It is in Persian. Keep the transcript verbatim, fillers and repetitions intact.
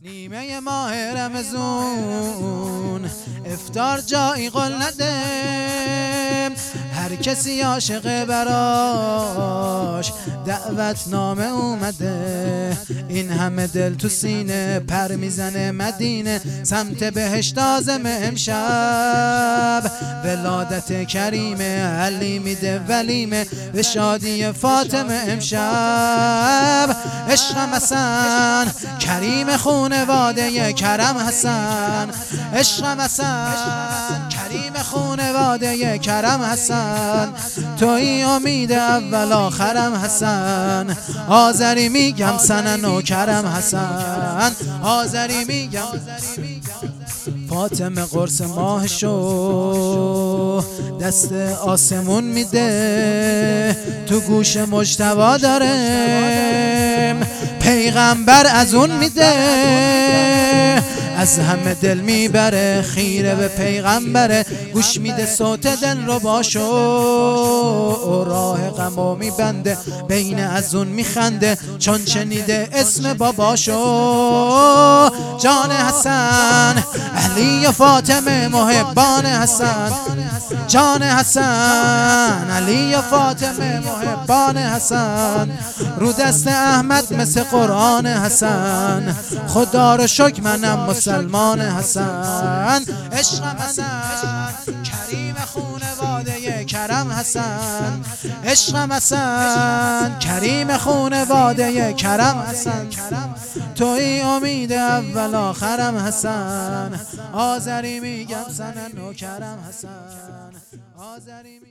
نیمه ماه رمضان افطار جایی قل نده، هر کسی عاشق براش دعوت نامه اومده. این همه دل تو سینه پر میزنه مدینه، سمت بهشت آزم امشب. ولادت کریم علی میده ولیمه، به شادی فاطمه امشب. عشقم حسن کریم خونواده کرم حسن، عشقم حسن کریم خونواده کرم حسن. توی امید اول آخرم حسن، آذری میگم سنن و کرم حسن، آذری میگم. فاطمه قرص ماهشو دست آسمون میده، تو گوش مجتبی داره پیغمبر از اون میده. از همه دل میبره خیره به پیغمبره، گوش میده صوت دل رو باشو. راه غمو میبنده بین از اون میخنده، چون شنیده اسم باباشو. جان حسن علی و فاطمه محبان حسن، جان حسن علی و فاطمه محبان حسن. رو دست احمد مثل قرآن حسن، خدا رو شکر منم مسلمان حسن. عشقم حسن کریم خونواده کرم حسن، عشقم حسن کریم خونواده کرم حسن. توی امید اول آخرم حسن، آذری میگم سنن و کرم حسن، آذری